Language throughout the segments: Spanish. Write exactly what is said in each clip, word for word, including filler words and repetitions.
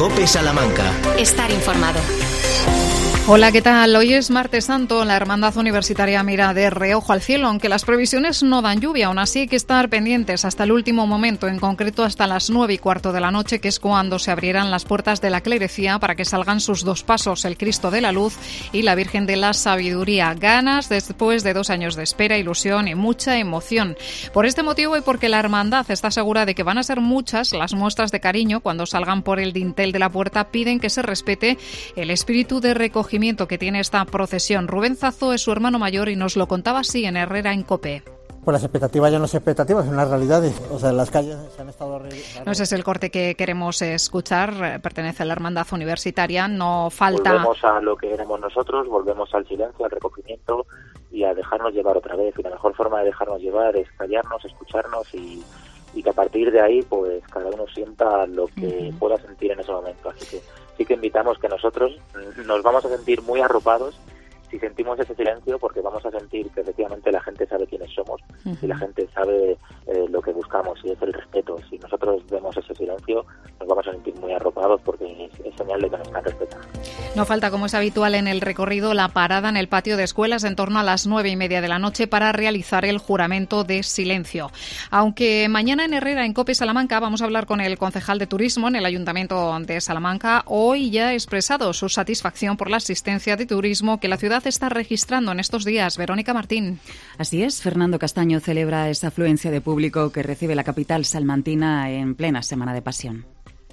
COPE Salamanca. Estar informado. Hola, ¿qué tal? Hoy es martes santo. La Hermandad Universitaria mira de reojo al cielo, aunque las previsiones no dan lluvia. Aún así hay que estar pendientes hasta el último momento, en concreto hasta las nueve y cuarto de la noche, que es cuando se abrirán las puertas de la clerecía para que salgan sus dos pasos, el Cristo de la Luz y la Virgen de la Sabiduría. Ganas después de dos años de espera, ilusión y mucha emoción. Por este motivo y porque la Hermandad está segura de que van a ser muchas las muestras de cariño cuando salgan por el dintel de la puerta, piden que se respete el espíritu de recogimiento que tiene esta procesión. Rubén Zazo es su hermano mayor y nos lo contaba así en Herrera en COPE. Pues las expectativas ya no son expectativas, son las realidades. O sea, las calles se han estado... No, ese es el corte que queremos escuchar. Pertenece a la Hermandad Universitaria. No falta... Volvemos a lo que éramos nosotros, volvemos al silencio, al recogimiento y a dejarnos llevar otra vez. Y la mejor forma de dejarnos llevar es callarnos, escucharnos y, y que a partir de ahí, pues cada uno sienta lo que uh-huh. pueda sentir en ese momento. Así que sí que invitamos que nosotros nos vamos a sentir muy arropados si sentimos ese silencio, porque vamos a sentir que efectivamente la gente sabe quiénes somos uh-huh. y la gente sabe eh, lo que buscamos, y es el respeto. Si nosotros vemos ese silencio, nos vamos a sentir muy arropados porque es, es señal de que nos están respetando. No falta, como es habitual en el recorrido, la parada en el patio de escuelas en torno a las nueve y media de la noche para realizar el juramento de silencio. Aunque mañana en Herrera, en COPE Salamanca, vamos a hablar con el concejal de turismo en el Ayuntamiento de Salamanca, hoy ya ha expresado su satisfacción por la asistencia de turismo que la ciudad está registrando en estos días. Verónica Martín. Así es, Fernando Castaño celebra esa afluencia de público que recibe la capital salmantina en plena Semana de Pasión.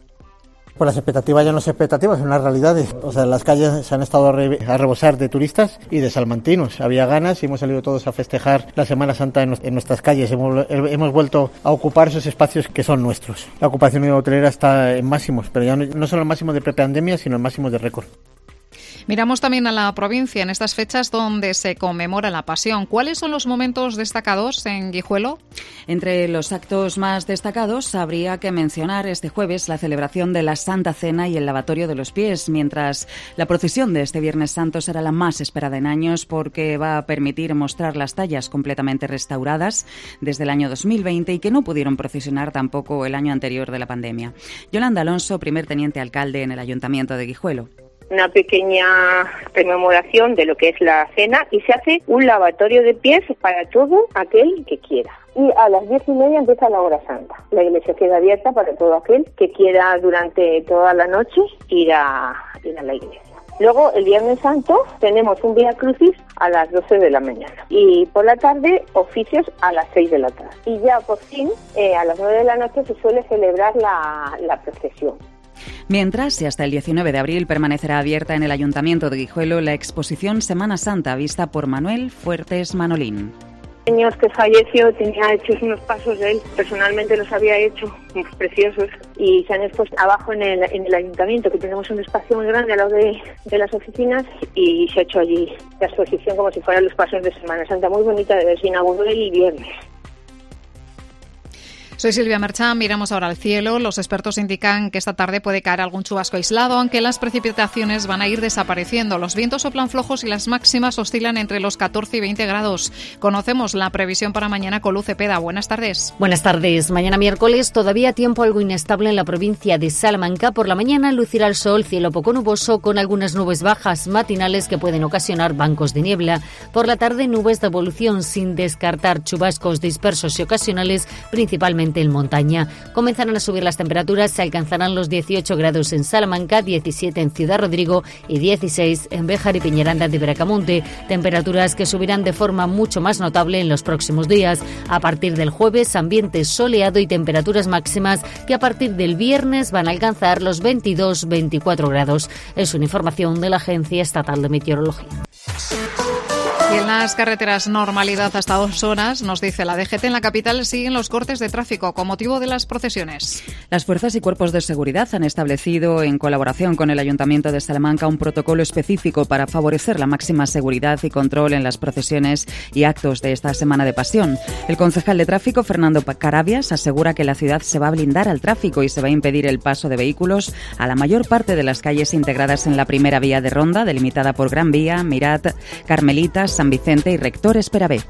Pues las expectativas ya no son expectativas, son las realidades. O sea, las calles se han estado a, re- a rebosar de turistas y de salmantinos. Había ganas y hemos salido todos a festejar la Semana Santa en, en nuestras calles. Hemos, hemos vuelto a ocupar esos espacios que son nuestros. La ocupación hotelera está en máximos, pero ya no, no son los máximos de prepandemia, sino en máximos de récord. Miramos también a la provincia en estas fechas donde se conmemora la Pasión. ¿Cuáles son los momentos destacados en Guijuelo? Entre los actos más destacados habría que mencionar este jueves la celebración de la Santa Cena y el lavatorio de los pies, mientras la procesión de este Viernes Santo será la más esperada en años porque va a permitir mostrar las tallas completamente restauradas desde el año dos mil veinte y que no pudieron procesionar tampoco el año anterior de la pandemia. Yolanda Alonso, primer teniente alcalde en el Ayuntamiento de Guijuelo. Una pequeña conmemoración de lo que es la cena y se hace un lavatorio de pies para todo aquel que quiera. Y a las diez y media empieza la hora santa. La iglesia queda abierta para todo aquel que quiera durante toda la noche ir a, ir a la iglesia. Luego, el Viernes Santo, tenemos un Vía Crucis a las doce de la mañana. Y por la tarde, oficios a las seis de la tarde. Y ya por fin, eh, a las nueve de la noche se suele celebrar la, la procesión. Mientras, y hasta el diecinueve de abril, permanecerá abierta en el Ayuntamiento de Guijuelo la exposición Semana Santa vista por Manuel Fuertes Manolín. Señor que falleció tenía hechos unos pasos de él, personalmente los había hecho, preciosos, y se han expuesto abajo en el, en el Ayuntamiento, que tenemos un espacio muy grande al lado de, de las oficinas, y se ha hecho allí la exposición como si fueran los pasos de Semana Santa, muy bonita de ver, se inauguró el viernes. Soy Silvia Merchán, miramos ahora al cielo. Los expertos indican que esta tarde puede caer algún chubasco aislado, aunque las precipitaciones van a ir desapareciendo. Los vientos soplan flojos y las máximas oscilan entre los catorce y veinte grados. Conocemos la previsión para mañana con Luz Cepeda. Buenas tardes. Buenas tardes. Mañana miércoles todavía tiempo algo inestable en la provincia de Salamanca. Por la mañana lucirá el sol, cielo poco nuboso con algunas nubes bajas matinales que pueden ocasionar bancos de niebla. Por la tarde nubes de evolución sin descartar chubascos dispersos y ocasionales, principalmente en montaña. Comenzarán a subir las temperaturas, se alcanzarán los dieciocho grados en Salamanca, diecisiete en Ciudad Rodrigo y dieciséis en Béjar y Peñaranda de Bracamonte. Temperaturas que subirán de forma mucho más notable en los próximos días. A partir del jueves, ambiente soleado y temperaturas máximas que a partir del viernes van a alcanzar los veintidós veinticuatro grados. Es una información de la Agencia Estatal de Meteorología. Y en las carreteras, normalidad hasta dos horas, nos dice la D G T. En la capital siguen los cortes de tráfico con motivo de las procesiones. Las fuerzas y cuerpos de seguridad han establecido, en colaboración con el Ayuntamiento de Salamanca, un protocolo específico para favorecer la máxima seguridad y control en las procesiones y actos de esta Semana de Pasión. El concejal de tráfico, Fernando Carabias, asegura que la ciudad se va a blindar al tráfico y se va a impedir el paso de vehículos a la mayor parte de las calles integradas en la primera vía de ronda, delimitada por Gran Vía, Mirat, Carmelitas, San Vicente y Rector Esperabé.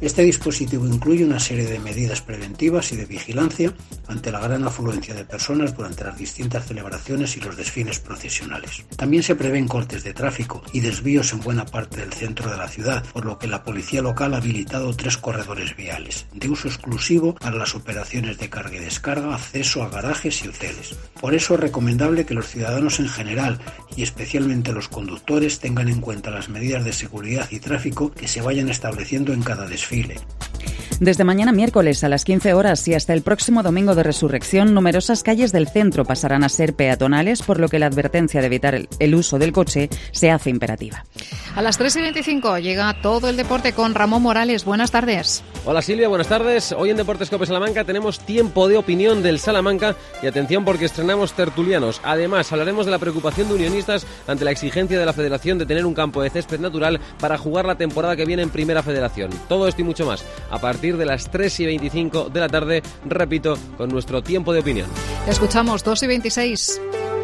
Este dispositivo incluye una serie de medidas preventivas y de vigilancia ante la gran afluencia de personas durante las distintas celebraciones y los desfiles procesionales. También se prevén cortes de tráfico y desvíos en buena parte del centro de la ciudad, por lo que la policía local ha habilitado tres corredores viales, de uso exclusivo para las operaciones de carga y descarga, acceso a garajes y hoteles. Por eso es recomendable que los ciudadanos en general y especialmente los conductores tengan en cuenta las medidas de seguridad y tráfico que se vayan estableciendo en cada desfile. Desde mañana miércoles a las quince horas y hasta el próximo domingo de Resurrección, numerosas calles del centro pasarán a ser peatonales, por lo que la advertencia de evitar el, el uso del coche se hace imperativa. A las tres y veinticinco llega todo el deporte con Ramón Morales. Buenas tardes. Hola Silvia, buenas tardes. Hoy en Deportes Cope Salamanca tenemos tiempo de opinión del Salamanca y atención porque estrenamos tertulianos. Además, hablaremos de la preocupación de unionistas ante la exigencia de la Federación de tener un campo de césped natural para jugar la temporada que viene en Primera Federación. Todo esto y mucho más a partir de las tres y veinticinco de la tarde, repito, con nuestro tiempo de opinión. Escuchamos dos y veintiséis.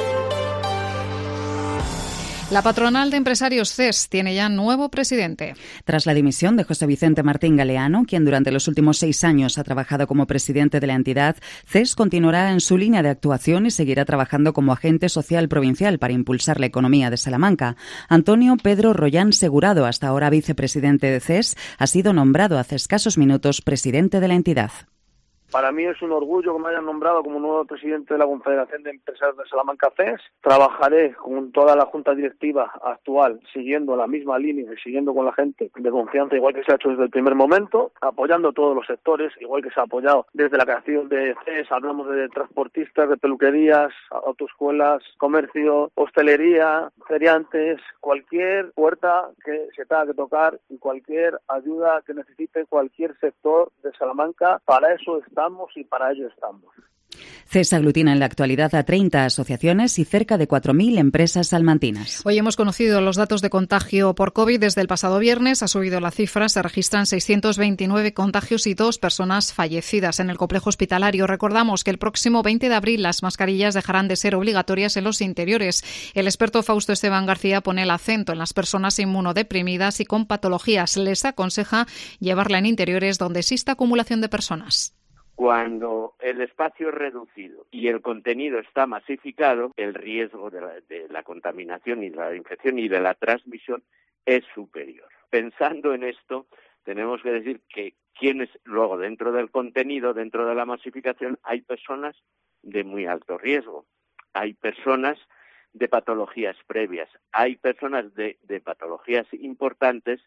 La patronal de empresarios C E S tiene ya nuevo presidente. Tras la dimisión de José Vicente Martín Galeano, quien durante los últimos seis años ha trabajado como presidente de la entidad, C E S continuará en su línea de actuación y seguirá trabajando como agente social provincial para impulsar la economía de Salamanca. Antonio Pedro Royán Segurado, hasta ahora vicepresidente de C E S, ha sido nombrado hace escasos minutos presidente de la entidad. Para mí es un orgullo que me hayan nombrado como nuevo presidente de la Confederación de Empresarios de Salamanca C E S. Trabajaré con toda la junta directiva actual, siguiendo la misma línea y siguiendo con la gente de confianza, igual que se ha hecho desde el primer momento, apoyando todos los sectores, igual que se ha apoyado desde la creación de C E S. Hablamos de transportistas, de peluquerías, autoescuelas, comercio, hostelería, feriantes, cualquier puerta que se tenga que tocar y cualquier ayuda que necesite cualquier sector de Salamanca. Para eso está Estamos y para ello estamos. C E S aglutina en la actualidad a treinta asociaciones y cerca de cuatro mil empresas salmantinas. Hoy hemos conocido los datos de contagio por COVID. Desde el pasado viernes ha subido la cifra. Se registran seiscientos veintinueve contagios y dos personas fallecidas en el complejo hospitalario. Recordamos que el próximo veinte de abril las mascarillas dejarán de ser obligatorias en los interiores. El experto Fausto Esteban García pone el acento en las personas inmunodeprimidas y con patologías. Les aconseja llevarla en interiores donde exista acumulación de personas. Cuando el espacio es reducido y el contenido está masificado, el riesgo de la, de la contaminación y de la infección y de la transmisión es superior. Pensando en esto, tenemos que decir que quienes luego dentro del contenido, dentro de la masificación, hay personas de muy alto riesgo, hay personas de patologías previas, hay personas de, de patologías importantes.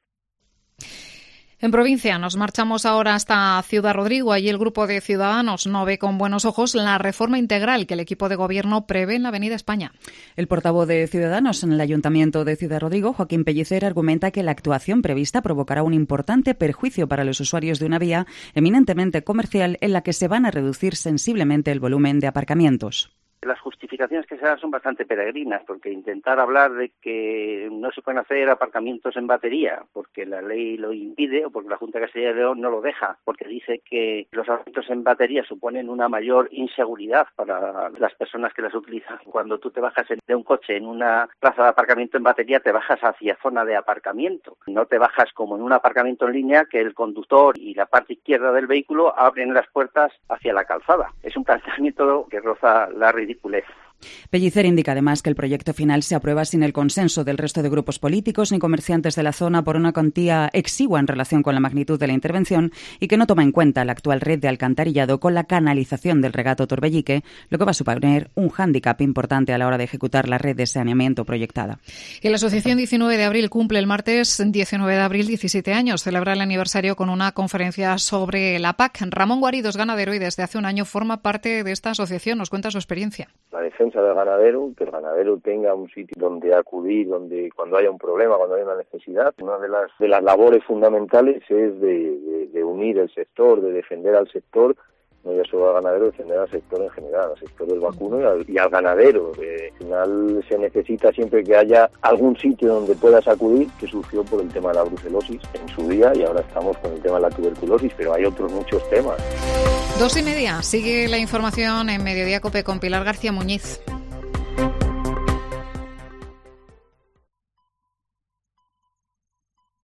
En provincia nos marchamos ahora hasta Ciudad Rodrigo. Allí el grupo de Ciudadanos no ve con buenos ojos la reforma integral que el equipo de gobierno prevé en la Avenida España. El portavoz de Ciudadanos en el Ayuntamiento de Ciudad Rodrigo, Joaquín Pellicer, argumenta que la actuación prevista provocará un importante perjuicio para los usuarios de una vía eminentemente comercial en la que se van a reducir sensiblemente el volumen de aparcamientos. Las justificaciones que se dan son bastante peregrinas, porque intentar hablar de que no se pueden hacer aparcamientos en batería porque la ley lo impide o porque la Junta de Castilla y León no lo deja, porque dice que los aparcamientos en batería suponen una mayor inseguridad para las personas que las utilizan. Cuando tú te bajas de un coche en una plaza de aparcamiento en batería, te bajas hacia zona de aparcamiento. No te bajas como en un aparcamiento en línea que el conductor y la parte izquierda del vehículo abren las puertas hacia la calzada. Es un planteamiento que roza la ridiculez. Pellicer indica además que el proyecto final se aprueba sin el consenso del resto de grupos políticos ni comerciantes de la zona por una cuantía exigua en relación con la magnitud de la intervención y que no toma en cuenta la actual red de alcantarillado con la canalización del regato Torbellique, lo que va a suponer un hándicap importante a la hora de ejecutar la red de saneamiento proyectada. Y la Asociación diecinueve de abril cumple el martes diecinueve de abril diecisiete años. Celebra el aniversario con una conferencia sobre la P A C. Ramón Guarido es ganadero y desde hace un año forma parte de esta asociación. Nos cuenta su experiencia. La defensa del ganadero, que el ganadero tenga un sitio donde acudir, donde cuando haya un problema, cuando haya una necesidad. Una de las de las labores fundamentales es de, de, de unir el sector, de defender al sector, no ya solo al ganadero, defender al sector en general, al sector del vacuno y al, y al ganadero. Que al final se necesita siempre que haya algún sitio donde puedas acudir, que surgió por el tema de la brucelosis en su día y ahora estamos con el tema de la tuberculosis, pero hay otros muchos temas. Dos y media. Sigue la información en Mediodía Cope con Pilar García Muñiz.